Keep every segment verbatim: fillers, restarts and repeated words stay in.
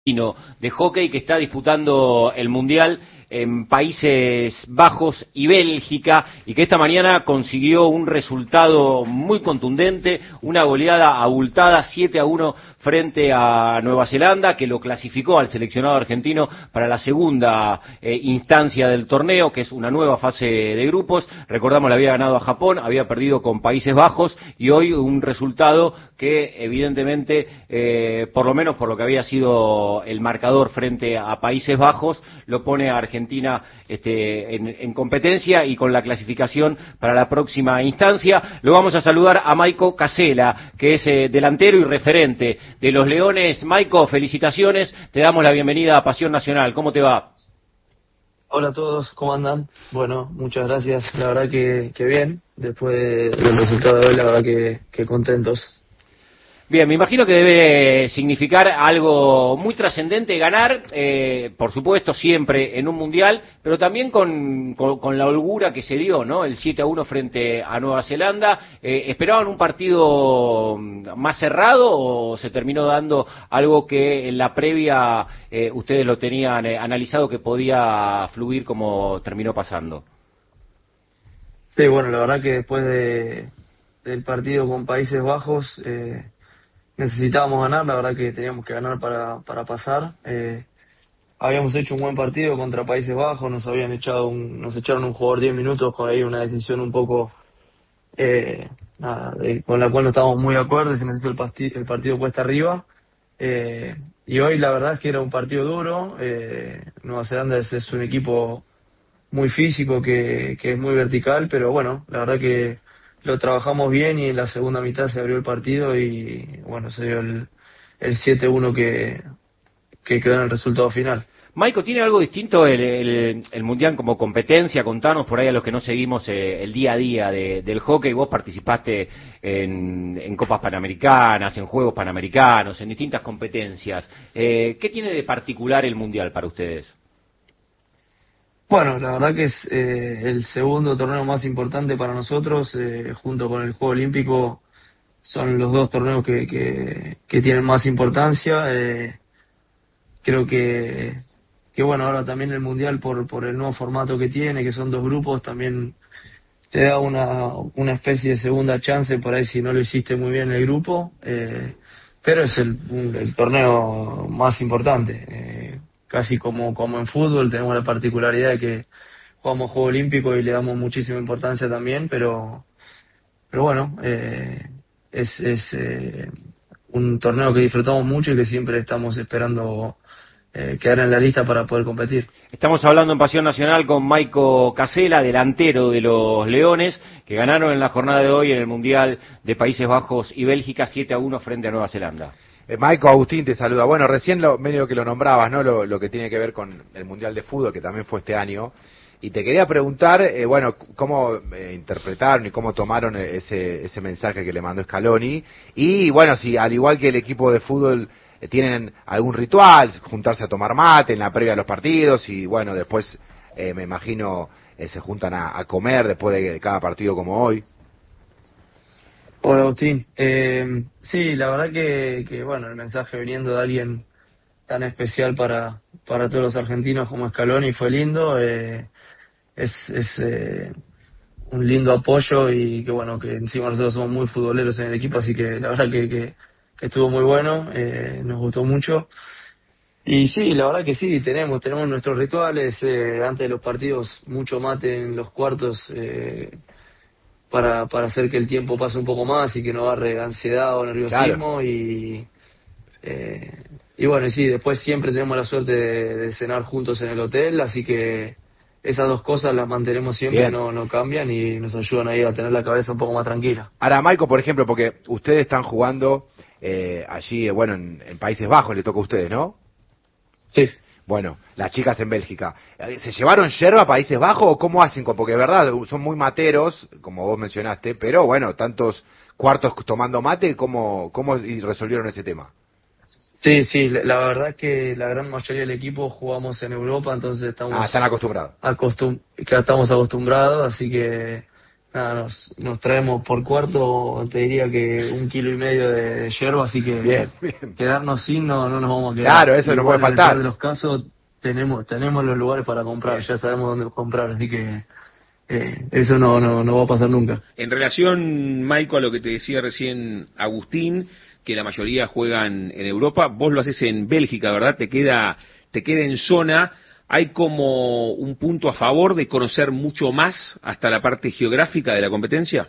de hockey que está disputando el Mundial en Países Bajos y Bélgica, y que esta mañana consiguió un resultado muy contundente, una goleada abultada siete a uno frente a Nueva Zelanda, que lo clasificó al seleccionado argentino para la segunda eh, instancia del torneo, que es una nueva fase de grupos. Recordamos, le había ganado a Japón, había perdido con Países Bajos, y hoy un resultado que evidentemente, eh, por lo menos por lo que había sido el marcador frente a Países Bajos, lo pone a Argentina este, en, en competencia y con la clasificación para la próxima instancia. Lo vamos a saludar a Maiko Casela, que es eh, delantero y referente de los Leones. Maiko, felicitaciones, te damos la bienvenida a Pasión Nacional. ¿Cómo te va? Hola a todos, ¿cómo andan? Bueno, muchas gracias, la verdad que, que bien, después de, del resultado de hoy, la verdad que, que contentos. Bien, me imagino que debe significar algo muy trascendente ganar, eh, por supuesto siempre en un mundial, pero también con, con, con la holgura que se dio, ¿no? El siete a uno frente a Nueva Zelanda. Eh, ¿Esperaban un partido más cerrado o se terminó dando algo que en la previa eh, ustedes lo tenían eh, analizado que podía fluir como terminó pasando? Sí, bueno, la verdad que después de, del partido con Países Bajos, eh, necesitábamos ganar, la verdad que teníamos que ganar para, para pasar. Eh, habíamos hecho un buen partido contra Países Bajos, nos habían echado un, nos echaron un jugador diez minutos, con ahí una decisión un poco eh, nada, de, con la cual no estábamos muy de acuerdo, y se necesitó el, pasti- el partido puesta arriba. Eh, y hoy la verdad es que era un partido duro. eh, Nueva Zelanda es, es un equipo muy físico, que, que es muy vertical, pero bueno, la verdad que lo trabajamos bien y en la segunda mitad se abrió el partido y bueno, se dio el, el siete uno que, que quedó en el resultado final. Maiko, ¿tiene algo distinto el, el, el Mundial como competencia? Contanos por ahí a los que no seguimos eh, el día a día de, del hockey. Vos participaste en, en Copas Panamericanas, en Juegos Panamericanos, en distintas competencias. Eh, ¿Qué tiene de particular el Mundial para ustedes? Bueno, la verdad que es eh, el segundo torneo más importante para nosotros, eh, junto con el Juego Olímpico. Son los dos torneos que, que, que tienen más importancia. Eh, creo que, que bueno, ahora también el Mundial, por, por el nuevo formato que tiene, que son dos grupos, también te da una, una especie de segunda chance por ahí si no lo hiciste muy bien en el grupo. Eh, pero es el, un- el torneo más importante. Eh, casi como, como en fútbol, tenemos la particularidad de que jugamos Juego Olímpico y le damos muchísima importancia también, pero pero bueno, eh, es, es eh, un torneo que disfrutamos mucho y que siempre estamos esperando eh, quedar en la lista para poder competir. Estamos hablando en Pasión Nacional con Maiko Casela, delantero de los Leones, que ganaron en la jornada de hoy en el Mundial de Países Bajos y Bélgica siete a uno frente a Nueva Zelanda. Eh, Maiko, Agustín te saluda. Bueno, recién lo, medio que lo nombrabas, ¿no? Lo, lo que tiene que ver con el Mundial de Fútbol, que también fue este año. Y te quería preguntar, eh, bueno, cómo eh, interpretaron y cómo tomaron ese, ese mensaje que le mandó Scaloni. Y bueno, si al igual que el equipo de fútbol eh, tienen algún ritual, juntarse a tomar mate en la previa de los partidos y bueno, después eh, me imagino eh, se juntan a, a comer después de cada partido como hoy. Hola Agustín. Eh, sí, la verdad que, que bueno, el mensaje viniendo de alguien tan especial para, para todos los argentinos como Scaloni fue lindo. Eh, es es eh, un lindo apoyo y que bueno, que encima nosotros somos muy futboleros en el equipo, así que la verdad que, que, que estuvo muy bueno, eh, nos gustó mucho. Y sí, la verdad que sí, tenemos tenemos nuestros rituales, eh, antes de los partidos, mucho mate en los cuartos, eh, para, para hacer que el tiempo pase un poco más y que no agarre ansiedad o Claro. nerviosismo. Y, eh, y bueno, y sí, después siempre tenemos la suerte de, de cenar juntos en el hotel, así que esas dos cosas las mantenemos siempre, Bien. no, no cambian y nos ayudan ahí a tener la cabeza un poco más tranquila. Ahora, Maiko, por ejemplo, porque ustedes están jugando eh, allí, eh, bueno, en, en Países Bajos, le toca a ustedes, ¿no? Sí. Bueno, las chicas en Bélgica. Eh, ¿Se llevaron yerba a Países Bajos o cómo hacen? Porque es verdad, son muy materos, como vos mencionaste, pero bueno, tantos cuartos tomando mate, ¿cómo, cómo y resolvieron ese tema? Sí, sí, la la verdad es que la gran mayoría del equipo jugamos en Europa, entonces estamos Ah, están acostumbrados. acostum que estamos acostumbrados, así que nada, nos, nos traemos por cuarto, te diría que un kilo y medio de, de yerba, así que bien, bien. quedarnos sin no, no nos vamos a quedar. Claro, eso no puede Igual, faltar. En el peor de los casos tenemos tenemos los lugares para comprar, Bien. ya sabemos dónde comprar, así que eh, eso no, no, no va a pasar nunca. En relación, Maico, a lo que te decía recién Agustín, que la mayoría juegan en Europa, vos lo haces en Bélgica, ¿verdad? Te queda, te queda en zona. ¿Hay como un punto a favor de conocer mucho más hasta la parte geográfica de la competencia?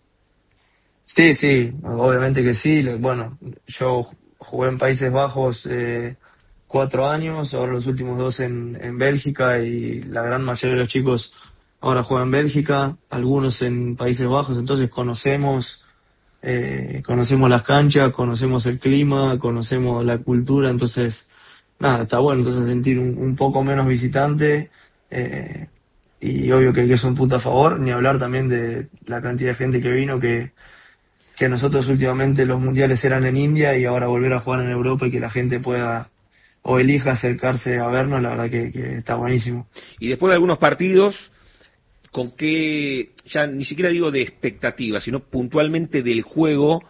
Sí, sí, obviamente que sí. Bueno, yo jugué en Países Bajos eh, cuatro años, ahora los últimos dos en, en Bélgica, y la gran mayoría de los chicos ahora juegan en Bélgica, algunos en Países Bajos, entonces conocemos eh, conocemos las canchas, conocemos el clima, conocemos la cultura, entonces nada, está bueno, entonces sentir un, un poco menos visitante, eh, y obvio que, que es un punto a favor, ni hablar también de la cantidad de gente que vino, que que nosotros últimamente los mundiales eran en India y ahora volver a jugar en Europa y que la gente pueda o elija acercarse a vernos, la verdad que, que está buenísimo. Y después de algunos partidos, ¿con qué, ya ni siquiera digo de expectativa, sino puntualmente del juego,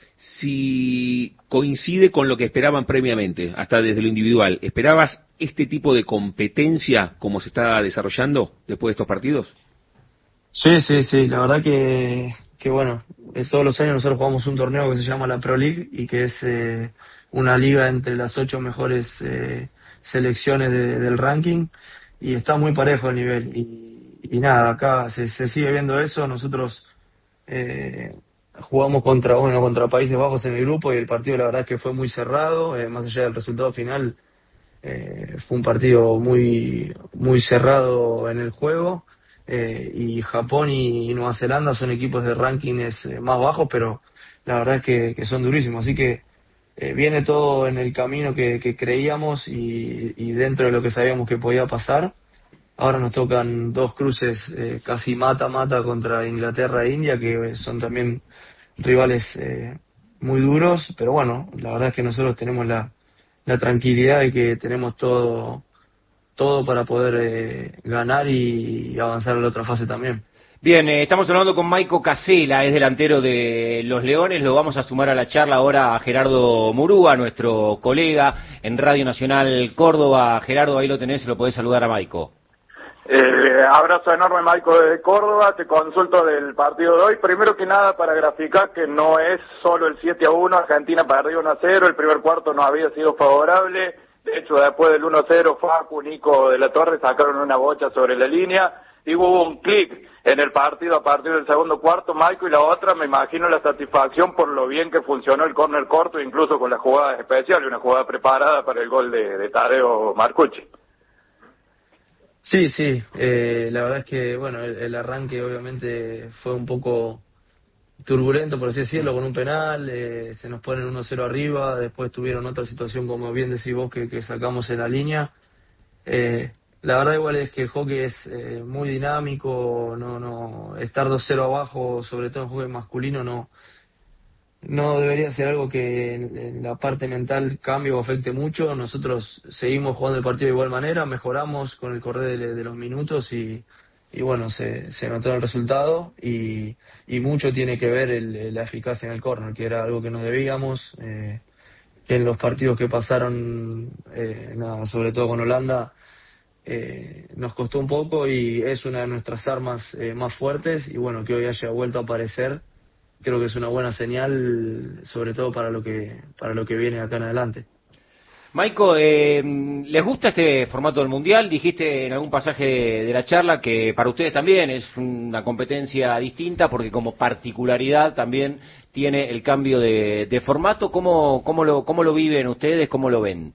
si coincide con lo que esperaban previamente, hasta desde lo individual? ¿Esperabas este tipo de competencia como se está desarrollando después de estos partidos? Sí, sí, sí, la verdad que, que bueno, eh, todos los años nosotros jugamos un torneo que se llama la Pro League y que es eh, una liga entre las ocho mejores eh, selecciones de, del ranking, y está muy parejo el nivel y, y nada, acá se, se sigue viendo eso. Nosotros eh, jugamos contra, bueno, contra Países Bajos en el grupo y el partido la verdad es que fue muy cerrado, eh, más allá del resultado final, eh, fue un partido muy, muy cerrado en el juego. Eh, y Japón y, y Nueva Zelanda son equipos de rankings eh, más bajos, pero la verdad es que, que son durísimos, así que eh, viene todo en el camino que, que creíamos y, y dentro de lo que sabíamos que podía pasar. Ahora nos tocan dos cruces eh, casi mata-mata contra Inglaterra e India, que son también rivales eh, muy duros, pero bueno, la verdad es que nosotros tenemos la, la tranquilidad de que tenemos todo todo para poder eh, ganar y avanzar a la otra fase también. Bien, eh, estamos hablando con Maico Casela, es delantero de los Leones. Lo vamos a sumar a la charla ahora a Gerardo Murúa, nuestro colega en Radio Nacional Córdoba. Gerardo, ahí lo tenés, lo podés saludar a Maico. Eh, abrazo enorme, Maico, desde Córdoba. Te consulto del partido de hoy. Primero que nada, para graficar que no es solo el siete a uno, Argentina perdió uno a cero, el primer cuarto no había sido favorable. De hecho, después del uno a cero, Facu, Nico de la Torre sacaron una bocha sobre la línea y hubo un clic en el partido a partir del segundo cuarto, Maico, y la otra, me imagino la satisfacción por lo bien que funcionó el córner corto, incluso con las jugadas especiales, una jugada preparada para el gol de, de Tadeo Marcucci. Sí, sí, eh, la verdad es que, bueno, el, el arranque obviamente fue un poco turbulento, por así decirlo, con un penal, eh, se nos ponen uno cero arriba, después tuvieron otra situación, como bien decís vos, que, que sacamos en la línea. Eh, la verdad igual es que el hockey es eh, muy dinámico, no no estar dos cero abajo, sobre todo en hockey masculino, no no debería ser algo que en, en la parte mental cambie o afecte mucho. Nosotros seguimos jugando el partido de igual manera, mejoramos con el correr de, de los minutos y y bueno, se, se notó el resultado y, y mucho tiene que ver el, la eficacia en el córner, que era algo que no debíamos, eh, que en los partidos que pasaron, eh, nada, sobre todo con Holanda, eh, nos costó un poco y es una de nuestras armas eh, más fuertes, y bueno, que hoy haya vuelto a aparecer, creo que es una buena señal, sobre todo para lo que, para lo que viene acá en adelante. Maico, eh, ¿les gusta este formato del Mundial? Dijiste en algún pasaje de, de la charla que para ustedes también es una competencia distinta porque como particularidad también tiene el cambio de, de formato. ¿Cómo, cómo, lo, ¿Cómo lo viven ustedes? ¿Cómo lo ven?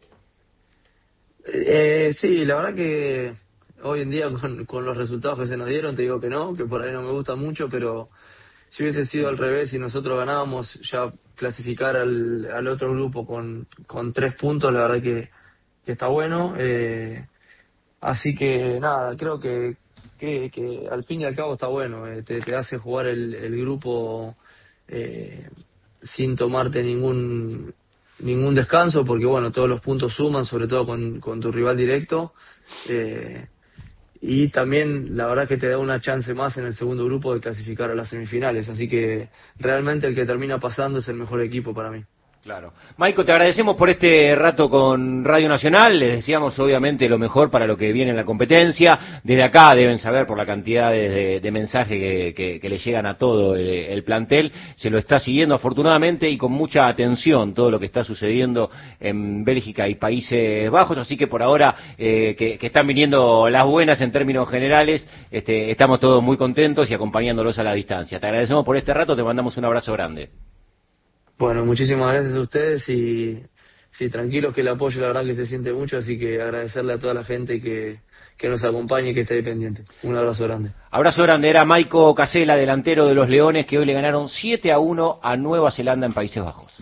Eh, sí, la verdad que hoy en día con, con los resultados que se nos dieron, te digo que no, que por ahí no me gusta mucho, pero si hubiese sido al revés y nosotros ganábamos, ya clasificar al, al otro grupo con, con tres puntos, la verdad que, que está bueno. Eh, así que nada, creo que, que, que al fin y al cabo está bueno. Eh, te, te hace jugar el, el grupo eh, sin tomarte ningún ningún descanso, porque bueno, todos los puntos suman, sobre todo con, con tu rival directo. Eh, y también la verdad que te da una chance más en el segundo grupo de clasificar a las semifinales, así que realmente el que termina pasando es el mejor equipo para mí. Claro. Maico, te agradecemos por este rato con Radio Nacional, les deseamos obviamente lo mejor para lo que viene en la competencia. Desde acá deben saber por la cantidad de, de mensajes que, que, que le llegan a todo el, el plantel, se lo está siguiendo afortunadamente y con mucha atención todo lo que está sucediendo en Bélgica y Países Bajos, así que por ahora eh, que, que están viniendo las buenas en términos generales, este, estamos todos muy contentos y acompañándolos a la distancia. Te agradecemos por este rato, te mandamos un abrazo grande. Bueno, muchísimas gracias a ustedes y sí, tranquilos que el apoyo la verdad que se siente mucho, así que agradecerle a toda la gente que, que nos acompañe y que esté ahí pendiente. Un abrazo grande. Abrazo grande, era Maico Casela, delantero de los Leones, que hoy le ganaron siete a uno a Nueva Zelanda en Países Bajos.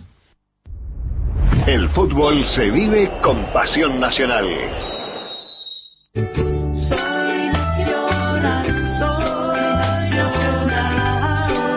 El fútbol se vive con pasión nacional.